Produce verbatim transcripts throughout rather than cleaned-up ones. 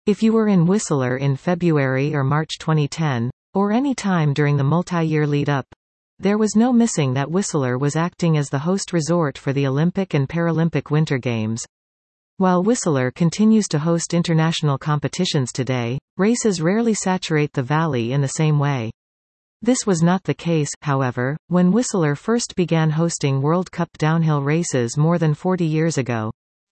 If you were in Whistler in February or March twenty ten, or any time during the multi-year lead-up, there was no missing that Whistler was acting as the host resort for the Olympic and Paralympic Winter Games. While Whistler continues to host international competitions today, races rarely saturate the valley in the same way. This was not the case, however, when Whistler first began hosting World Cup downhill races more than forty years ago.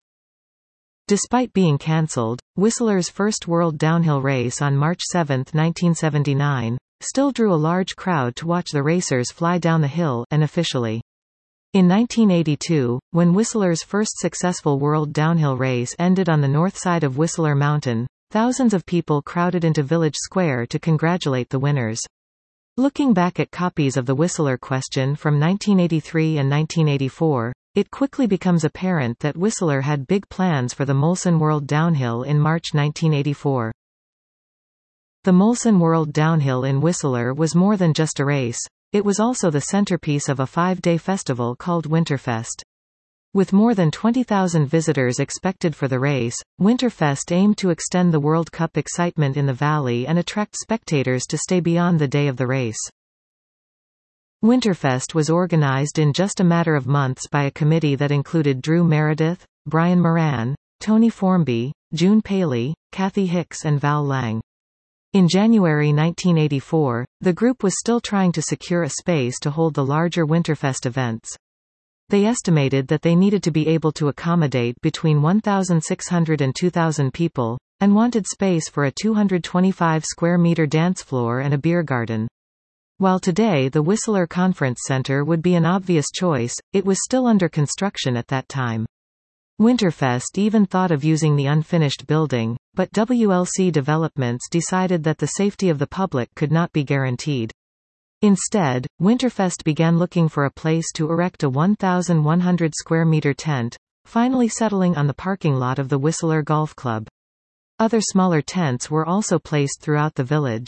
Despite being cancelled, Whistler's first World Downhill race on March seventh nineteen seventy-nine, still drew a large crowd to watch the racers fly down the hill, unofficially. In nineteen eighty-two, when Whistler's first successful World Downhill race ended on the north side of Whistler Mountain, thousands of people crowded into Village Square to congratulate the winners. Looking back at copies of the Whistler question from nineteen eighty-three and nineteen eighty-four, it quickly becomes apparent that Whistler had big plans for the Molson World Downhill in March nineteen eighty-four. The Molson World Downhill in Whistler was more than just a race. It was also the centerpiece of a five-day festival called Winterfest. With more than twenty thousand visitors expected for the race, Winterfest aimed to extend the World Cup excitement in the valley and attract spectators to stay beyond the day of the race. Winterfest was organized in just a matter of months by a committee that included Drew Meredith, Brian Moran, Tony Formby, June Paley, Kathy Hicks and Val Lang. In January nineteen eighty-four, the group was still trying to secure a space to hold the larger Winterfest events. They estimated that they needed to be able to accommodate between one thousand six hundred and two thousand people, and wanted space for a two hundred twenty-five square meter dance floor and a beer garden. While today the Whistler Conference Center would be an obvious choice, it was still under construction at that time. Winterfest even thought of using the unfinished building, but W L C Developments decided that the safety of the public could not be guaranteed. Instead, Winterfest began looking for a place to erect a one thousand one hundred square meter tent, finally settling on the parking lot of the Whistler Golf Club. Other smaller tents were also placed throughout the village.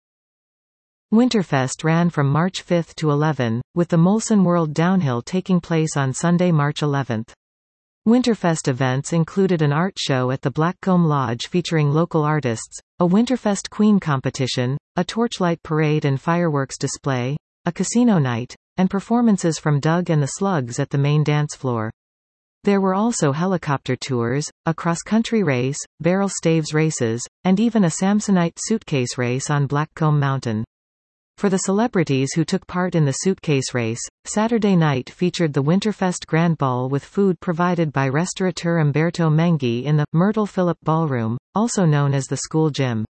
Winterfest ran from March fifth to eleventh, with the Molson World Downhill taking place on Sunday, March eleventh. Winterfest events included an art show at the Blackcomb Lodge featuring local artists, a Winterfest Queen competition, a torchlight parade and fireworks display, a casino night, and performances from Doug and the Slugs at the main dance floor. There were also helicopter tours, a cross-country race, barrel staves races, and even a Samsonite suitcase race on Blackcomb Mountain. For the celebrities who took part in the suitcase race, Saturday night featured the Winterfest Grand Ball with food provided by restaurateur Umberto Menghi in the Myrtle Phillip Ballroom, also known as the school gym.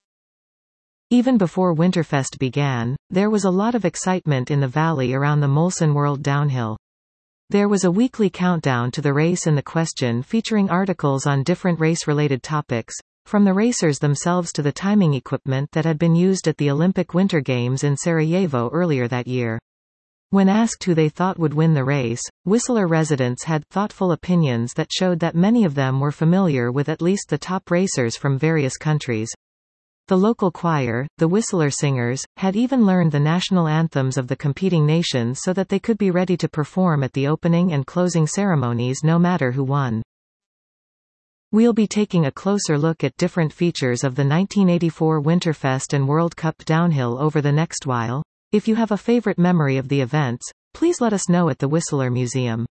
Even before Winterfest began, there was a lot of excitement in the valley around the Molson World Downhill. There was a weekly countdown to the race and the question featuring articles on different race-related topics, from the racers themselves to the timing equipment that had been used at the Olympic Winter Games in Sarajevo earlier that year. When asked who they thought would win the race, Whistler residents had thoughtful opinions that showed that many of them were familiar with at least the top racers from various countries. The local choir, the Whistler Singers, had even learned the national anthems of the competing nations so that they could be ready to perform at the opening and closing ceremonies no matter who won. We'll be taking a closer look at different features of the nineteen eighty-four Winterfest and World Cup Downhill over the next while. If you have a favorite memory of the events, please let us know at the Whistler Museum.